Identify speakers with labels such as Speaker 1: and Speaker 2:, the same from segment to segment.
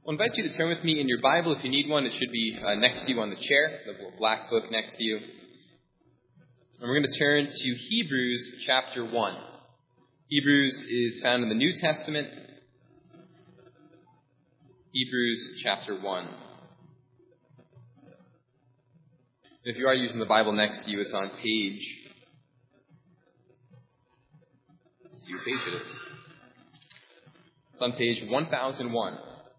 Speaker 1: I'll invite you to turn with me in your Bible. If you need one, it should be next to you on the chair, the black book next to you. And we're going to turn to Hebrews chapter 1. Hebrews is found in the New Testament. Hebrews chapter 1. If you are using the Bible next to you, it's on page... Let's see what page it is. It's on page 1001.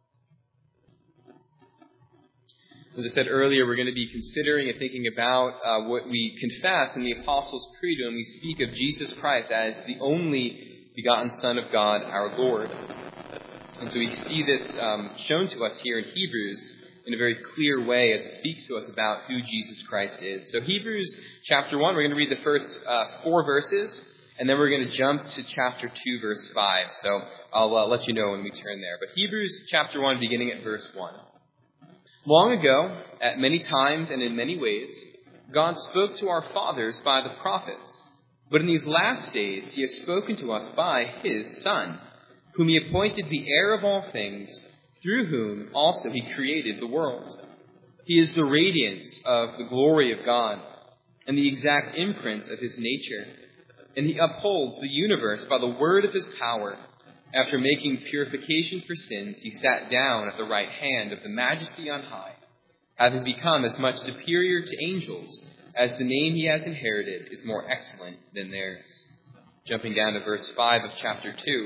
Speaker 1: As I said earlier, we're going to be considering and thinking about what we confess in the Apostles' Creed when we speak of Jesus Christ as the only begotten Son of God, our Lord. And so we see this shown to us here in Hebrews in a very clear way as it speaks to us about who Jesus Christ is. So Hebrews chapter 1, we're going to read the first 4 verses, and then we're going to jump to chapter 2, verse 5. So I'll let you know when we turn there. But Hebrews chapter 1, beginning at verse 1. Long ago, at many times and in many ways, God spoke to our fathers by the prophets. But in these last days, he has spoken to us by his Son, whom he appointed the heir of all things, through whom also he created the world. He is the radiance of the glory of God and the exact imprint of his nature. And he upholds the universe by the word of his power. After making purification for sins, he sat down at the right hand of the Majesty on high, having become as much superior to angels as the name he has inherited is more excellent than theirs. Jumping down to verse 5 of chapter 2.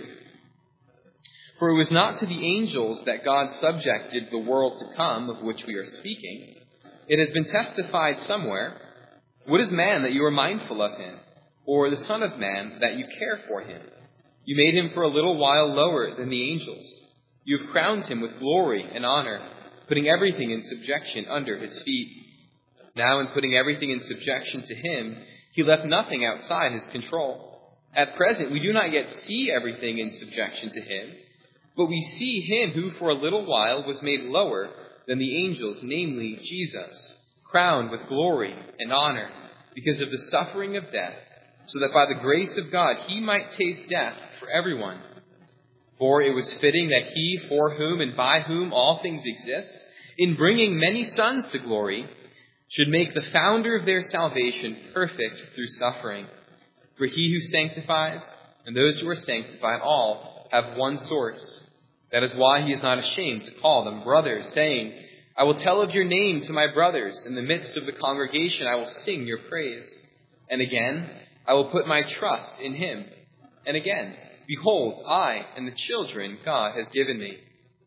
Speaker 1: For it was not to the angels that God subjected the world to come, of which we are speaking. It has been testified somewhere, "What is man that you are mindful of him, or the Son of Man that you care for him? You made him for a little while lower than the angels. You have crowned him with glory and honor, putting everything in subjection under his feet. Now in putting everything in subjection to him, he left nothing outside his control. At present, we do not yet see everything in subjection to him, but we see him who for a little while was made lower than the angels, namely Jesus, crowned with glory and honor because of the suffering of death, so that by the grace of God he might taste death for everyone. For it was fitting that he, for whom and by whom all things exist, in bringing many sons to glory, should make the founder of their salvation perfect through suffering. For he who sanctifies and those who are sanctified all have one source. That is why he is not ashamed to call them brothers, saying, I will tell of your name to my brothers. In the midst of the congregation I will sing your praise. And again, I will put my trust in him. And again, behold, I and the children God has given me.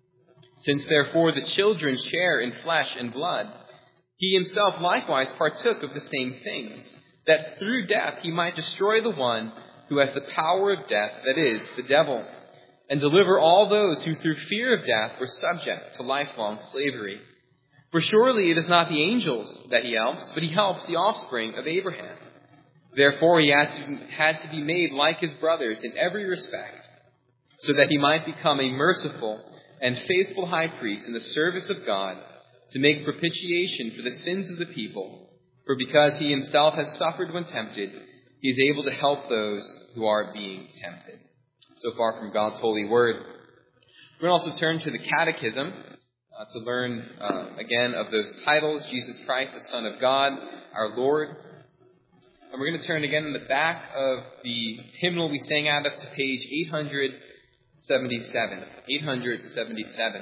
Speaker 1: Since therefore the children share in flesh and blood, he himself likewise partook of the same things, that through death he might destroy the one who has the power of death, that is, the devil, and deliver all those who through fear of death were subject to lifelong slavery. For surely it is not the angels that he helps, but he helps the offspring of Abraham. Therefore he had to be made like his brothers in every respect, so that he might become a merciful and faithful high priest in the service of God, to make propitiation for the sins of the people. For because he himself has suffered when tempted, he is able to help those who are being tempted. So far from God's holy word. We're going to also turn to the Catechism to learn again of those titles: Jesus Christ, the Son of God, our Lord. And we're going to turn again in the back of the hymnal we sang out of to page 877. 877.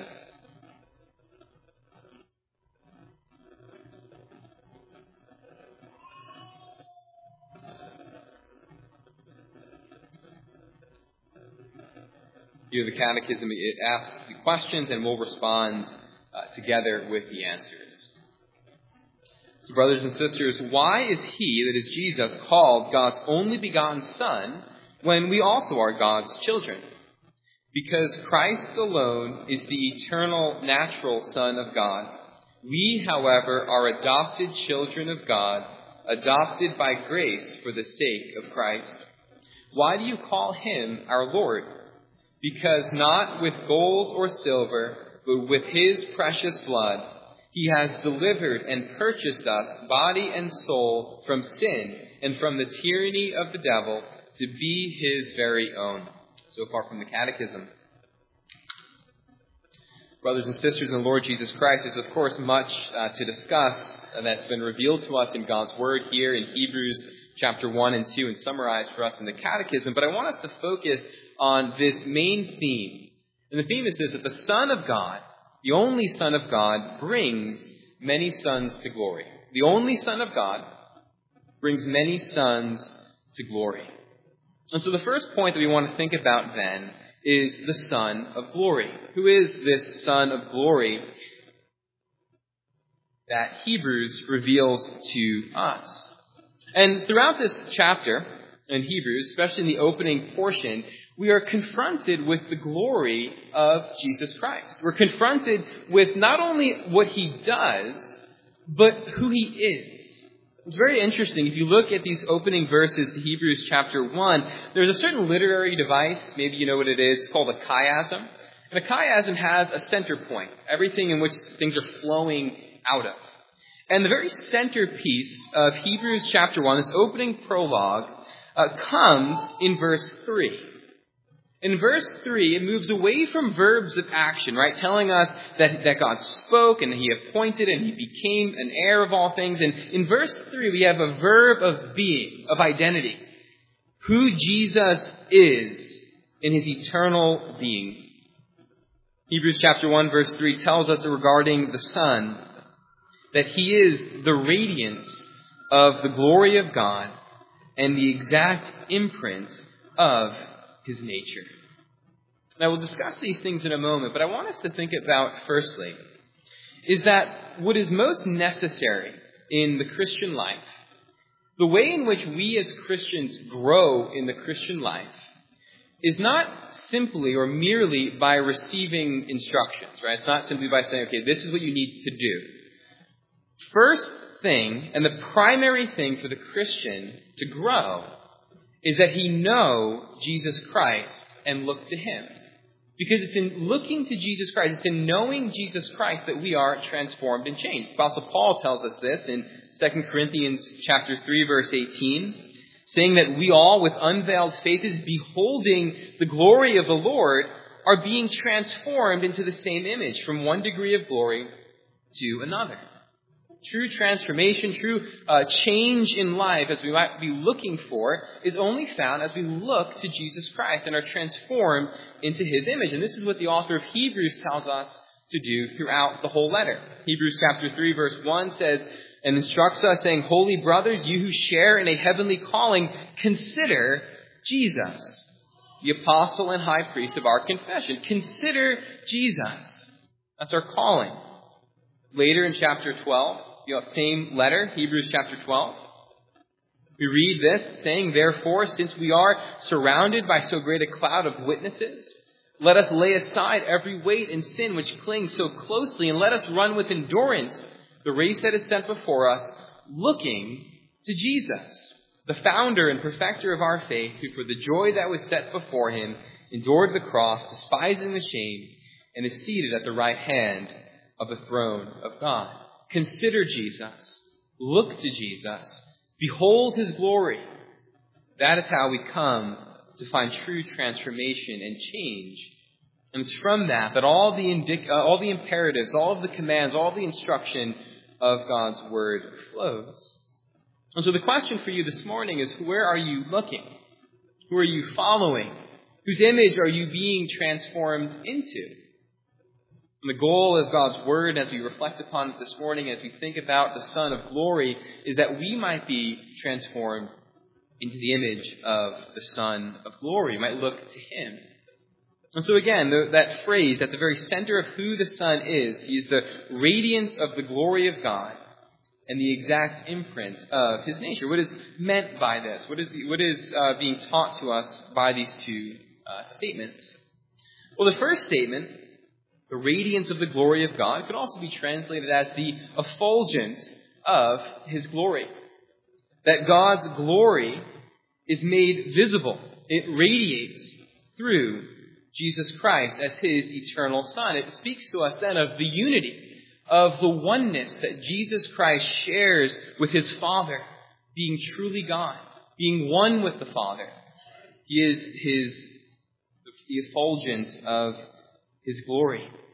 Speaker 1: Here the Catechism, it asks the questions and we'll respond together with the answers. So brothers and sisters, why is he, that is Jesus, called God's only begotten Son when we also are God's children? Because Christ alone is the eternal, natural Son of God. We, however, are adopted children of God, adopted by grace for the sake of Christ. Why do you call him our Lord? Because not with gold or silver, but with his precious blood, he has delivered and purchased us, body and soul, from sin and from the tyranny of the devil, to be his very own. So far from the Catechism. Brothers and sisters in the Lord Jesus Christ, there's of course much to discuss that's been revealed to us in God's Word here in Hebrews chapter 1 and 2 and summarized for us in the Catechism. But I want us to focus on this main theme. And the theme is this, that the Son of God, the only Son of God, brings many sons to glory. The only Son of God brings many sons to glory. And so the first point that we want to think about then is the Son of Glory. Who is this Son of Glory that Hebrews reveals to us? And throughout this chapter in Hebrews, especially in the opening portion, we are confronted with the glory of Jesus Christ. We're confronted with not only what he does, but who he is. It's very interesting. If you look at these opening verses to Hebrews chapter 1, there's a certain literary device, maybe you know what it is, it's called a chiasm. And a chiasm has a center point, everything in which things are flowing out of. And the very centerpiece of Hebrews chapter 1, this opening prologue, comes in verse 3. In verse 3, it moves away from verbs of action, right? Telling us that God spoke and he appointed and he became an heir of all things. And in verse 3, we have a verb of being, of identity. Who Jesus is in his eternal being. Hebrews chapter 1 verse 3 tells us regarding the Son that he is the radiance of the glory of God and the exact imprint of his nature. Now, we'll discuss these things in a moment, but I want us to think about, firstly, is that what is most necessary in the Christian life, the way in which we as Christians grow in the Christian life, is not simply or merely by receiving instructions, right? It's not simply by saying, okay, this is what you need to do. First thing, and the primary thing for the Christian to grow, is that he know Jesus Christ and look to him. Because it's in looking to Jesus Christ, it's in knowing Jesus Christ that we are transformed and changed. The Apostle Paul tells us this in 2 Corinthians chapter 3, verse 18, saying that we all, with unveiled faces, beholding the glory of the Lord, are being transformed into the same image, from one degree of glory to another. True transformation, true change in life, as we might be looking for, is only found as we look to Jesus Christ and are transformed into his image. And this is what the author of Hebrews tells us to do throughout the whole letter. Hebrews chapter 3, verse 1 says, and instructs us, saying, Holy brothers, you who share in a heavenly calling, consider Jesus, the apostle and high priest of our confession. Consider Jesus. That's our calling. Later in chapter 12, same letter, Hebrews chapter 12, we read this, saying, Therefore, since we are surrounded by so great a cloud of witnesses, let us lay aside every weight and sin which clings so closely, and let us run with endurance the race that is set before us, looking to Jesus, the founder and perfecter of our faith, who for the joy that was set before him endured the cross, despising the shame, and is seated at the right hand of the throne of God. Consider Jesus. Look to Jesus. Behold his glory. That is how we come to find true transformation and change. And it's from that all the imperatives, all of the commands, all the instruction of God's word flows. And so the question for you this morning is, where are you looking? Who are you following? Whose image are you being transformed into? And the goal of God's Word, as we reflect upon it this morning, as we think about the Son of Glory, is that we might be transformed into the image of the Son of Glory. We might look to him. And so again, that phrase at the very center of who the Son is, he is the radiance of the glory of God and the exact imprint of his nature. What is meant by this? What is being taught to us by these two statements? Well, the first statement, the radiance of the glory of God, could also be translated as the effulgence of his glory. That God's glory is made visible. It radiates through Jesus Christ as his eternal Son. It speaks to us then of the unity, of the oneness that Jesus Christ shares with his Father, being truly God, being one with the Father. He is the effulgence of his glory.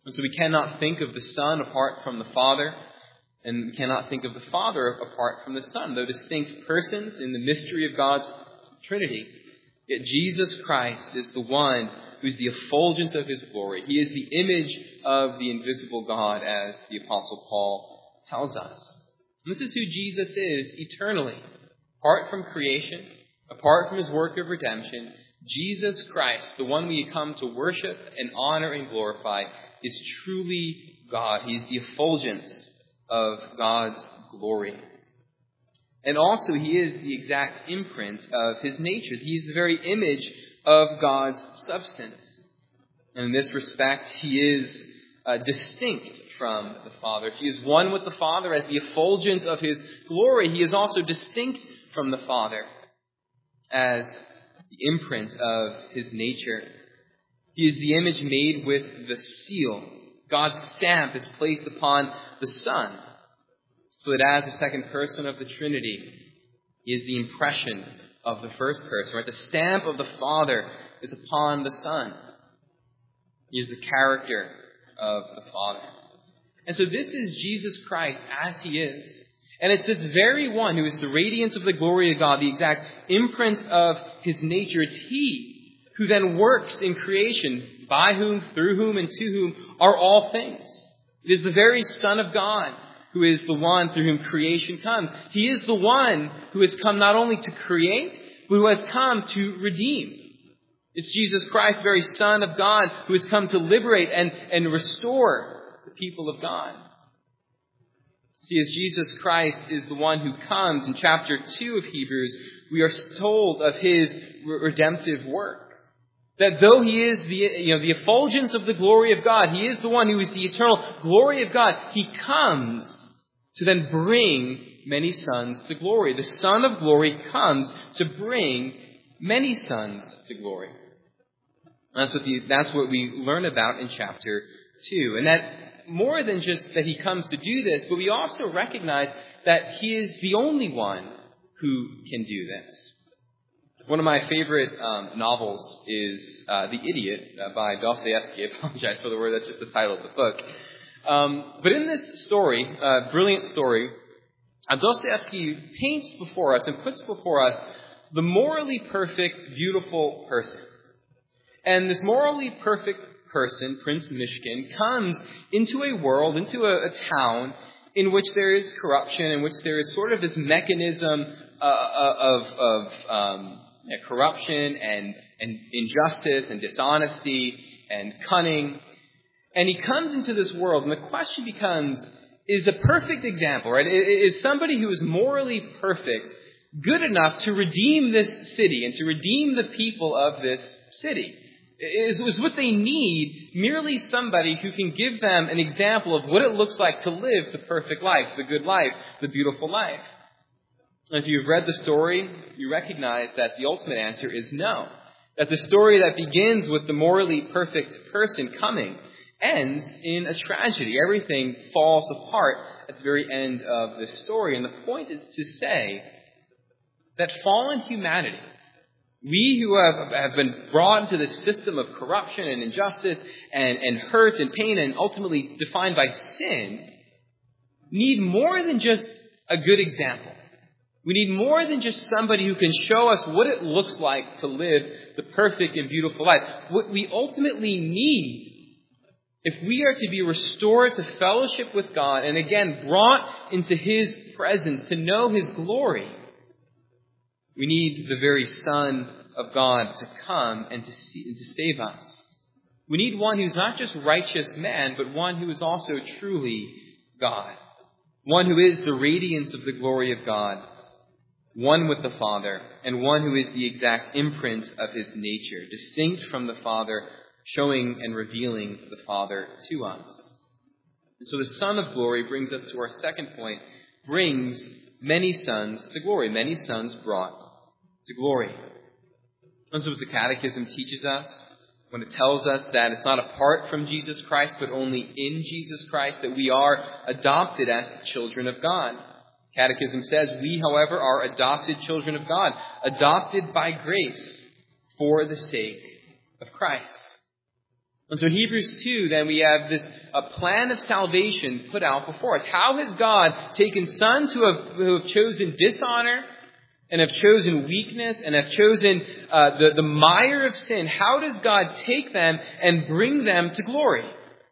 Speaker 1: And so we cannot think of the Son apart from the Father, and we cannot think of the Father apart from the Son, though distinct persons in the mystery of God's Trinity. Yet Jesus Christ is the one who is the effulgence of his glory. He is the image of the invisible God, as the Apostle Paul tells us. And this is who Jesus is eternally. Apart from creation, apart from his work of redemption, Jesus Christ, the one we come to worship and honor and glorify, is truly God. He is the effulgence of God's glory. And also, he is the exact imprint of his nature. He is the very image of God's substance. And in this respect, he is distinct from the Father. He is one with the Father as the effulgence of his glory. He is also distinct from the Father as the imprint of his nature. He is the image made with the seal. God's stamp is placed upon the Son, so that as the second person of the Trinity, he is the impression of the first person. Right? The stamp of the Father is upon the Son. He is the character of the Father. And so this is Jesus Christ as he is. And it's this very one who is the radiance of the glory of God, the exact imprint of his nature. It's he who then works in creation, by whom, through whom, and to whom are all things. It is the very Son of God who is the one through whom creation comes. He is the one who has come not only to create, but who has come to redeem. It's Jesus Christ, the very Son of God, who has come to liberate and restore the people of God. See, as Jesus Christ is the one who comes, in chapter 2 of Hebrews, we are told of his redemptive work. That though he is the effulgence of the glory of God, he is the one who is the eternal glory of God, he comes to then bring many sons to glory. The Son of glory comes to bring many sons to glory. And that's what we learn about in chapter 2. And that more than just that he comes to do this, but we also recognize that he is the only one who can do this. One of my favorite novels is The Idiot by Dostoevsky. I apologize for the word, that's just the title of the book. But in this story, brilliant story, Dostoevsky paints before us and puts before us the morally perfect, beautiful person. And this morally perfect person, Prince Mishkin, comes into a world, into a town in which there is corruption, in which there is sort of this mechanism of corruption and injustice and dishonesty and cunning. And he comes into this world, and the question becomes, is a perfect example, right? Is somebody who is morally perfect good enough to redeem this city and to redeem the people of this city? Is what they need merely somebody who can give them an example of what it looks like to live the perfect life, the good life, the beautiful life? And if you've read the story, you recognize that the ultimate answer is no. That the story that begins with the morally perfect person coming ends in a tragedy. Everything falls apart at the very end of the story. And the point is to say that fallen humanity, we who have been brought into this system of corruption and injustice and hurt and pain and ultimately defined by sin, need more than just a good example. We need more than just somebody who can show us what it looks like to live the perfect and beautiful life. What we ultimately need, if we are to be restored to fellowship with God and again brought into his presence to know his glory, we need the very Son of God to come and to save us. We need one who's not just righteous man, but one who is also truly God. One who is the radiance of the glory of God. One with the Father, and one who is the exact imprint of his nature, distinct from the Father, showing and revealing the Father to us. And so the Son of glory brings us to our second point, brings many sons to glory, many sons brought to glory. And so as the Catechism teaches us, when it tells us that it's not apart from Jesus Christ, but only in Jesus Christ, that we are adopted as the children of God. Catechism says, we, however, are adopted children of God, adopted by grace for the sake of Christ. And so Hebrews 2, then we have this a plan of salvation put out before us. How has God taken sons who have chosen dishonor and have chosen weakness and have chosen the mire of sin? How does God take them and bring them to glory?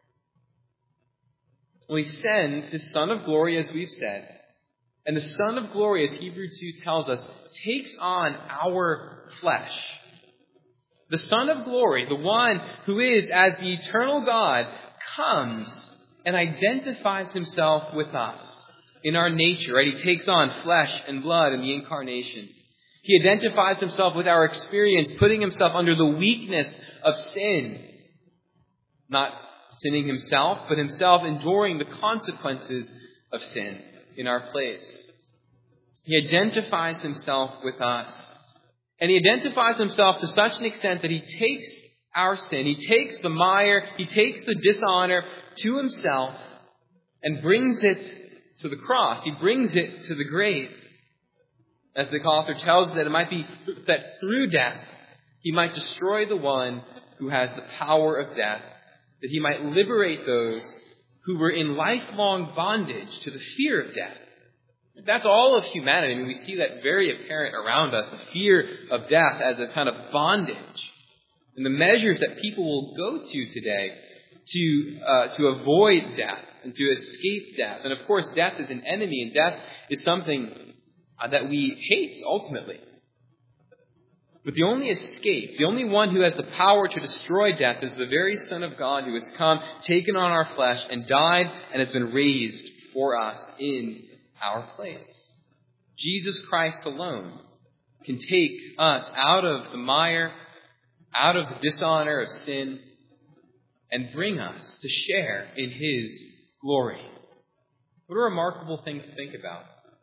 Speaker 1: Well, He sends His Son of Glory, as we've said. And the Son of Glory, as Hebrews 2 tells us, takes on our flesh. The Son of Glory, the one who is as the eternal God, comes and identifies Himself with us in our nature. Right? He takes on flesh and blood in the incarnation. He identifies Himself with our experience, putting Himself under the weakness of sin. Not sinning Himself, but Himself enduring the consequences of sin in our place. He identifies Himself with us. And He identifies Himself to such an extent that He takes our sin, He takes the mire, He takes the dishonor to Himself and brings it to the cross. He brings it to the grave. As the author tells us, that it might be that through death He might destroy the one who has the power of death, that He might liberate those who were in lifelong bondage to the fear of death. That's all of humanity. I mean, we see that very apparent around us, the fear of death as a kind of bondage. And the measures that people will go to today to avoid death and to escape death. And of course, death is an enemy, and death is something that we hate ultimately. But the only escape, the only one who has the power to destroy death is the very Son of God who has come, taken on our flesh, and died and has been raised for us in our place. Jesus Christ alone can take us out of the mire, out of the dishonor of sin, and bring us to share in His glory. What a remarkable thing to think about.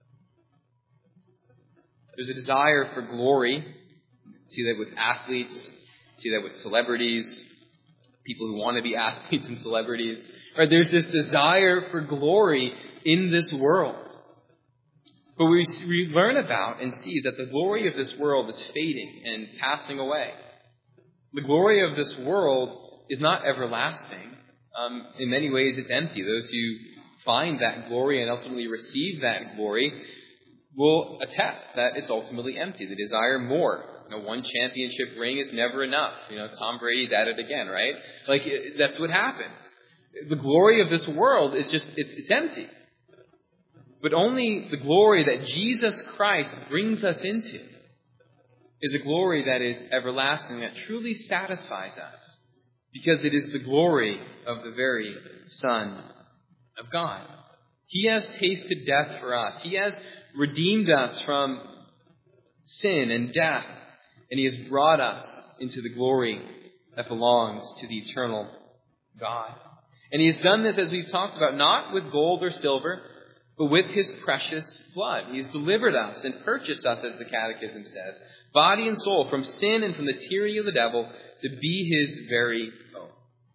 Speaker 1: There's a desire for glory. See that with athletes, see that with celebrities, people who want to be athletes and celebrities. Right? There's this desire for glory in this world. But we learn about and see that the glory of this world is fading and passing away. The glory of this world is not everlasting. In many ways, it's empty. Those who find that glory and ultimately receive that glory will attest that it's ultimately empty. They desire more. One championship ring is never enough. Tom Brady's at it again, right? That's what happens. The glory of this world is just, it's empty. But only the glory that Jesus Christ brings us into is a glory that is everlasting, that truly satisfies us, because it is the glory of the very Son of God. He has tasted death for us. He has redeemed us from sin and death, and He has brought us into the glory that belongs to the eternal God. And He has done this, as we've talked about, not with gold or silver, but with His precious blood. He has delivered us and purchased us, as the Catechism says, body and soul, from sin and from the tyranny of the devil, to be His very own.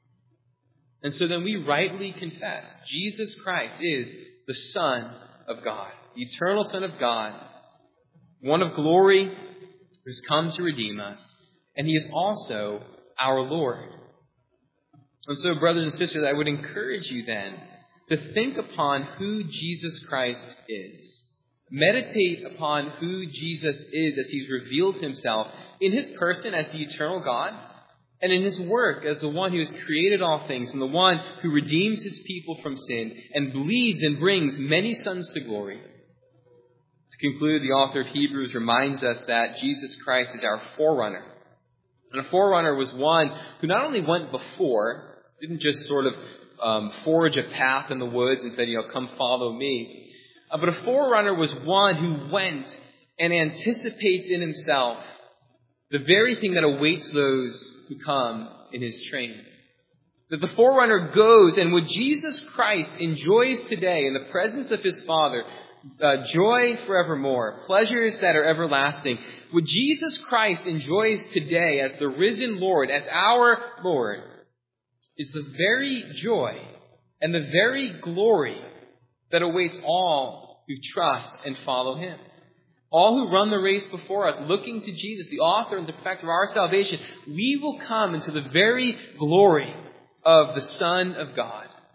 Speaker 1: And so then we rightly confess Jesus Christ is the Son of God, the eternal Son of God, one of glory, who has come to redeem us, and He is also our Lord. And so, brothers and sisters, I would encourage you then to think upon who Jesus Christ is. Meditate upon who Jesus is as He's revealed Himself in His person as the eternal God, and in His work as the one who has created all things, and the one who redeems His people from sin and bleeds and brings many sons to glory. To conclude, the author of Hebrews reminds us that Jesus Christ is our forerunner. And a forerunner was one who not only went before, didn't just sort of forge a path in the woods and said, come follow me. But a forerunner was one who went and anticipates in himself the very thing that awaits those who come in his train. That the forerunner goes, and what Jesus Christ enjoys today in the presence of His Father, joy forevermore, pleasures that are everlasting, what Jesus Christ enjoys today as the risen Lord, as our Lord, is the very joy and the very glory that awaits all who trust and follow Him. All who run the race before us, looking to Jesus, the author and perfecter of our salvation, we will come into the very glory of the Son of God.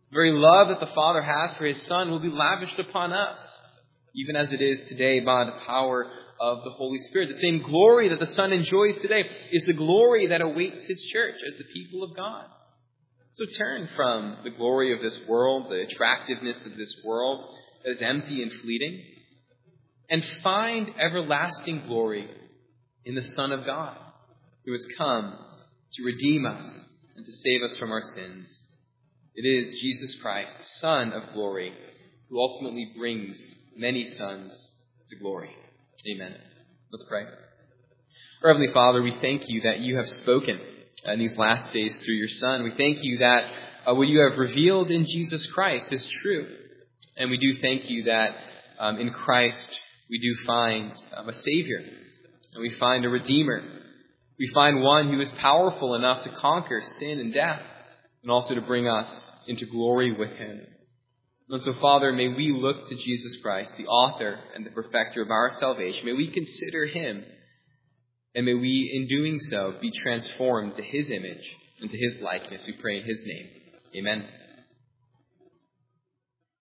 Speaker 1: The very love that the Father has for His Son will be lavished upon us, even as it is today by the power of the Holy Spirit. The same glory that the Son enjoys today is the glory that awaits His church as the people of God. So turn from the glory of this world, the attractiveness of this world that is empty and fleeting, and find everlasting glory in the Son of God, who has come to redeem us and to save us from our sins. It is Jesus Christ, the Son of glory, who ultimately brings many sons to glory. Amen. Let's pray. Our Heavenly Father, we thank you that you have spoken in these last days through your Son. We thank you that what you have revealed in Jesus Christ is true. And we do thank you that in Christ we do find a Savior, and we find a Redeemer. We find one who is powerful enough to conquer sin and death, and also to bring us into glory with Him. And so, Father, may we look to Jesus Christ, the author and the perfecter of our salvation. May we consider Him, and may we, in doing so, be transformed to His image and to His likeness. We pray in His name. Amen.